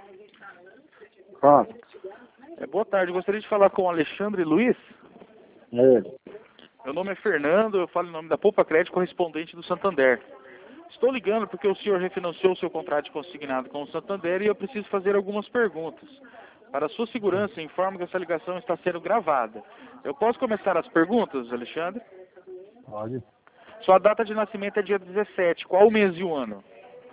Ah, Boa tarde, gostaria de falar com o Alexandre Luiz. é. Meu nome é Fernando, eu falo em nome da Poupa Crédito, correspondente do Santander. Estou ligando porque o senhor refinanciou o seu contrato de consignado com o Santander e eu preciso fazer algumas perguntas. Para sua segurança, informo que essa ligação está sendo gravada. Eu posso começar as perguntas, Alexandre? Pode. Sua data de nascimento é dia 17. Qual o mês e o ano?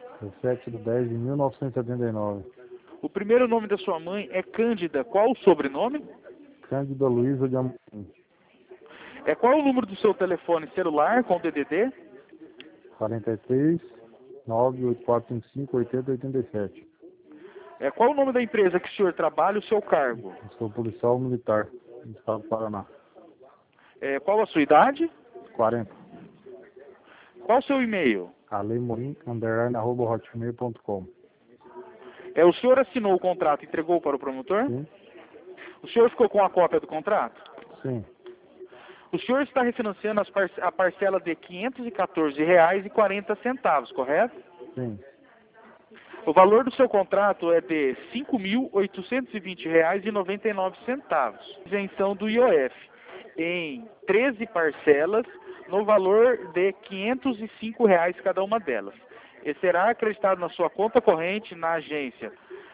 17/10/1979. O primeiro nome da sua mãe é Cândida. Qual o sobrenome? Cândida Luiza de Amorim. Qual o número do seu telefone celular com DDD? 43 98455 8087. Qual o nome da empresa que o senhor trabalha e o seu cargo? Sou policial militar do estado do Paraná. Qual a sua idade? 40. Qual o seu e-mail? alemorim_hotmail.com. O senhor assinou o contrato e entregou para o promotor? Sim? O senhor ficou com a cópia do contrato? Sim. O senhor está refinanciando a parcela de R$ 514,40, correto? Sim. O valor do seu contrato é de R$ 5.820,99, isenção do IOF, em 13 parcelas, no valor de R$ 505 cada uma delas. E será acreditado na sua conta corrente na agência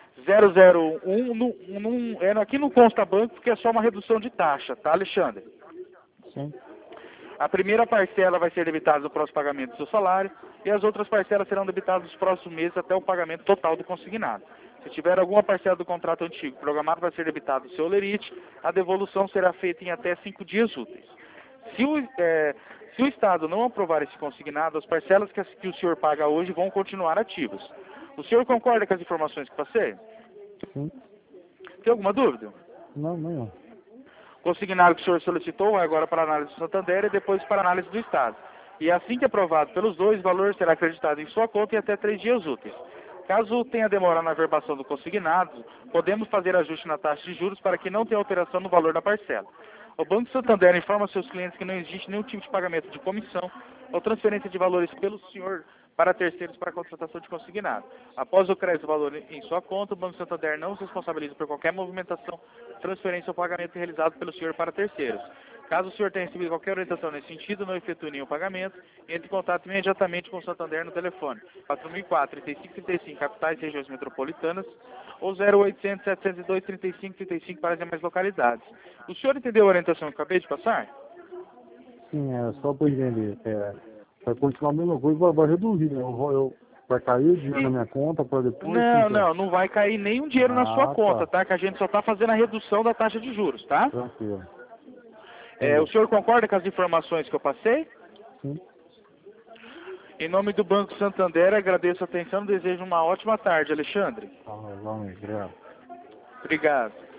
001, aqui não consta banco porque é só uma redução de taxa, tá, Alexandre? Sim. A primeira parcela vai ser debitada no próximo pagamento do seu salário e as outras parcelas serão debitadas nos próximos meses até o pagamento total do consignado. Se tiver alguma parcela do contrato antigo programado para ser debitado no seu holerite, a devolução será feita em até 5 dias úteis. Se o Estado não aprovar esse consignado, as parcelas que o senhor paga hoje vão continuar ativas. O senhor concorda com as informações que passei? Sim. Tem alguma dúvida? Não, nenhum. O consignado que o senhor solicitou vai agora para a análise do Santander e depois para a análise do Estado. E assim que aprovado pelos dois, o valor será acreditado em sua conta em até 3 dias úteis. Caso tenha demora na verbação do consignado, podemos fazer ajuste na taxa de juros para que não tenha alteração no valor da parcela. O Banco Santander informa seus clientes que não existe nenhum tipo de pagamento de comissão ou transferência de valores pelo senhor para terceiros para a contratação de consignado. Após o crédito do valor em sua conta, o Banco Santander não se responsabiliza por qualquer movimentação, transferência ou pagamento realizado pelo senhor para terceiros. Caso o senhor tenha recebido qualquer orientação nesse sentido, não efetue nenhum pagamento, entre em contato imediatamente com o Santander no telefone 4004-3535, capitais e regiões metropolitanas, ou 0800 702 3535 para as demais localidades. O senhor entendeu a orientação que eu acabei de passar? Sim, só para entender. Vai continuar a mesma coisa, vai reduzir, né? Vai cair o dinheiro na minha conta para depois... Não vai cair nenhum dinheiro na sua conta, tá? Que a gente só está fazendo a redução da taxa de juros, tá? Tranquilo. O senhor concorda com as informações que eu passei? Sim. Em nome do Banco Santander, agradeço a atenção e desejo uma ótima tarde, Alexandre. Vamos, obrigado. Obrigado.